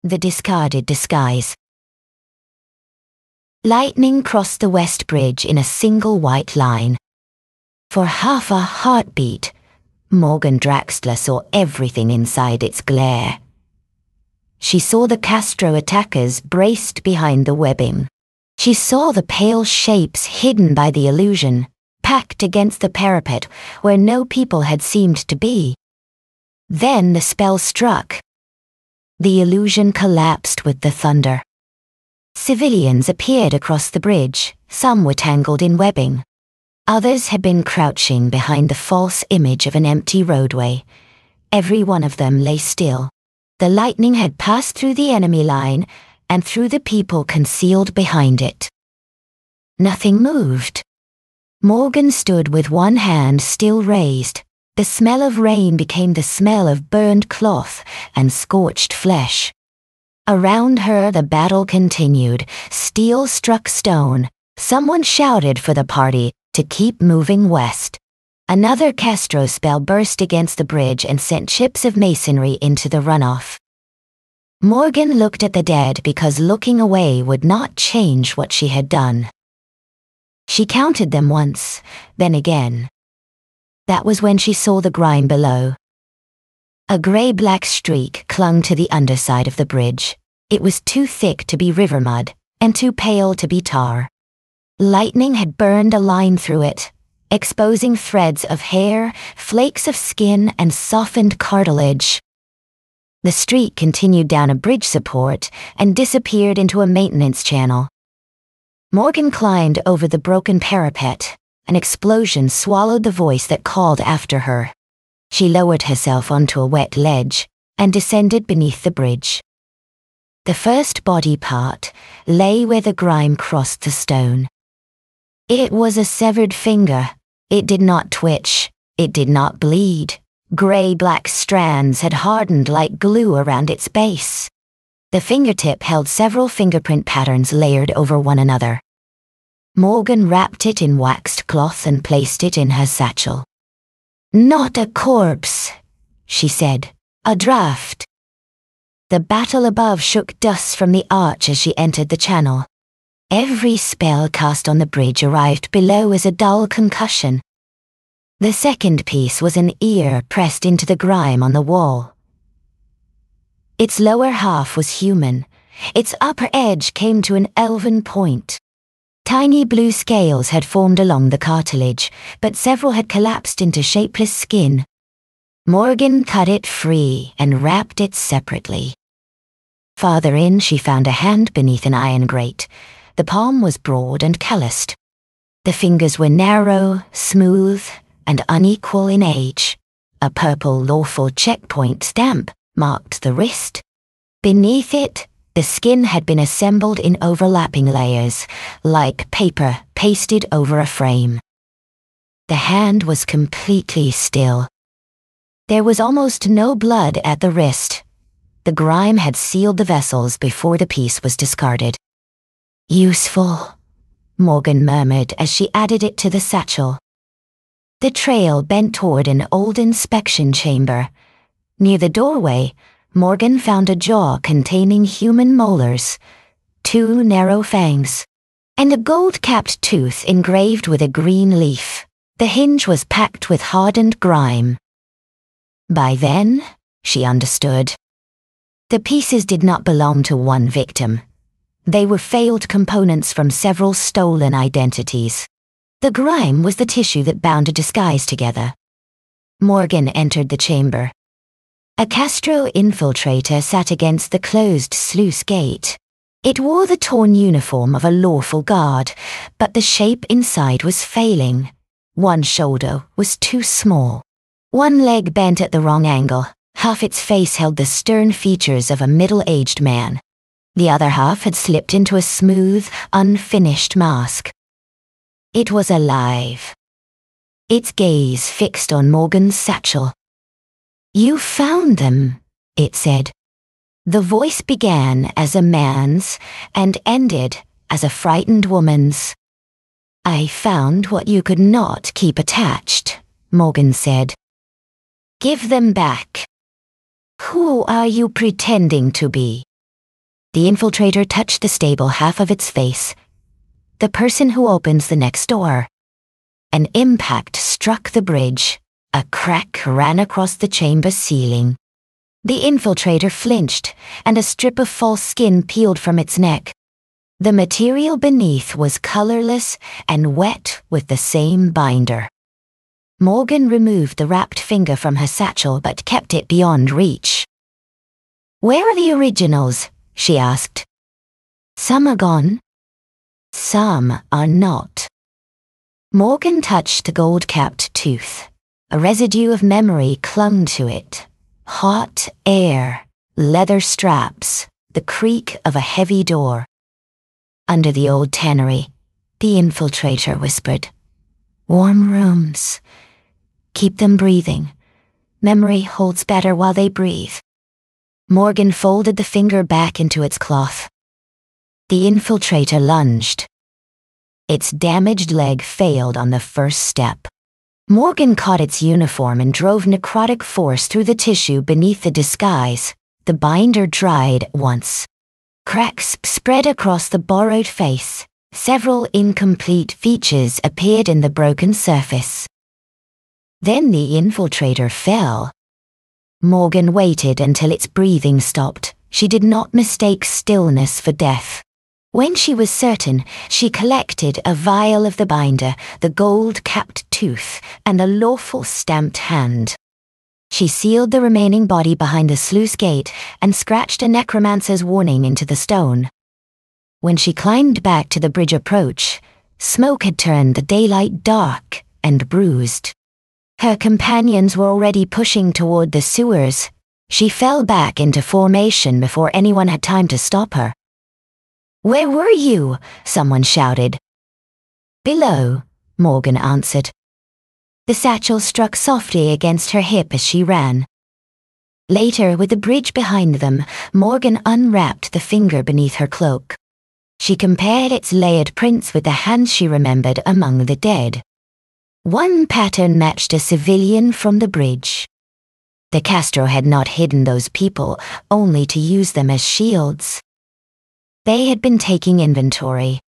The discarded disguise. Lightning crossed the West Bridge in a single white line. For half a heartbeat, Morgan Draxler saw everything inside its glare. She saw the Castro attackers braced behind the webbing. She saw the pale shapes hidden by the illusion, packed against the parapet where no people had seemed to be. Then the spell struck. The illusion collapsed with the thunder. Civilians appeared across the bridge. Some were tangled in webbing. Others had been crouching behind the false image of an empty roadway. Every one of them lay still. The lightning had passed through the enemy line and through the people concealed behind it. Nothing moved. Morgan stood with one hand still raised. The smell of rain became the smell of burned cloth and scorched flesh. Around her the battle continued. Steel struck stone. Someone shouted for the party to keep moving west. Another Castro spell burst against the bridge and sent chips of masonry into the runoff. Morgan looked at the dead because looking away would not change what she had done. She counted them once, then again. That was when she saw the grime below. A gray-black streak clung to the underside of the bridge. It was too thick to be river mud, and too pale to be tar. Lightning had burned a line through it, exposing threads of hair, flakes of skin, and softened cartilage. The streak continued down a bridge support and disappeared into a maintenance channel. Morgan climbed over the broken parapet. An explosion swallowed the voice that called after her. She lowered herself onto a wet ledge and descended beneath the bridge. The first body part lay where the grime crossed the stone. It was a severed finger. It did not twitch. It did not bleed. Gray-black strands had hardened like glue around its base. The fingertip held several fingerprint patterns layered over one another. Morgan wrapped it in waxed cloth and placed it in her satchel. "Not a corpse," she said. "A draft." The battle above shook dust from the arch as she entered the channel. Every spell cast on the bridge arrived below as a dull concussion. The second piece was an ear pressed into the grime on the wall. Its lower half was human. Its upper edge came to an elven point. Tiny blue scales had formed along the cartilage, but several had collapsed into shapeless skin. Morgan cut it free and wrapped it separately. Farther in, she found a hand beneath an iron grate. The palm was broad and calloused. The fingers were narrow, smooth, and unequal in age. A purple lawful checkpoint stamp marked the wrist. Beneath it, the skin had been assembled in overlapping layers, like paper pasted over a frame. The hand was completely still. There was almost no blood at the wrist. The grime had sealed the vessels before the piece was discarded. "Useful," Morgan murmured as she added it to the satchel. The trail bent toward an old inspection chamber. Near the doorway, Morgan found a jaw containing human molars, 2 narrow fangs, and a gold-capped tooth engraved with a green leaf. The hinge was packed with hardened grime. By then, she understood. The pieces did not belong to one victim. They were failed components from several stolen identities. The grime was the tissue that bound a disguise together. Morgan entered the chamber. A Castro infiltrator sat against the closed sluice gate. It wore the torn uniform of a lawful guard, but the shape inside was failing. One shoulder was too small. One leg bent at the wrong angle. Half its face held the stern features of a middle-aged man. The other half had slipped into a smooth, unfinished mask. It was alive. Its gaze fixed on Morgan's satchel. "You found them," it said. The voice began as a man's and ended as a frightened woman's. "I found what you could not keep attached," Morgan said. "Give them back." "Who are you pretending to be?" The infiltrator touched the stable half of its face. The person who opens the next door. An impact struck the bridge. A crack ran across the chamber's ceiling. The infiltrator flinched, and a strip of false skin peeled from its neck. The material beneath was colorless and wet with the same binder. Morgan removed the wrapped finger from her satchel but kept it beyond reach. "Where are the originals?" she asked. "Some are gone. Some are not." Morgan touched the gold-capped tooth. A residue of memory clung to it. Hot air, leather straps, the creak of a heavy door. Under the old tannery, the infiltrator whispered, "Warm rooms. Keep them breathing. Memory holds better while they breathe." Morgan folded the finger back into its cloth. The infiltrator lunged. Its damaged leg failed on the first step. Morgan caught its uniform and drove necrotic force through the tissue beneath the disguise. The binder dried once. Cracks spread across the borrowed face. Several incomplete features appeared in the broken surface. Then the infiltrator fell. Morgan waited until its breathing stopped. She did not mistake stillness for death. When she was certain, she collected a vial of the binder, the gold-capped tooth, and a lawful stamped hand. She sealed the remaining body behind the sluice gate and scratched a necromancer's warning into the stone. When she climbed back to the bridge approach, smoke had turned the daylight dark and bruised. Her companions were already pushing toward the sewers. She fell back into formation before anyone had time to stop her. "Where were you?" someone shouted. "Below," Morgan answered. The satchel struck softly against her hip as she ran. Later, with the bridge behind them, Morgan unwrapped the finger beneath her cloak. She compared its layered prints with the hands she remembered among the dead. One pattern matched a civilian from the bridge. The Castro had not hidden those people, only to use them as shields. They had been taking inventory.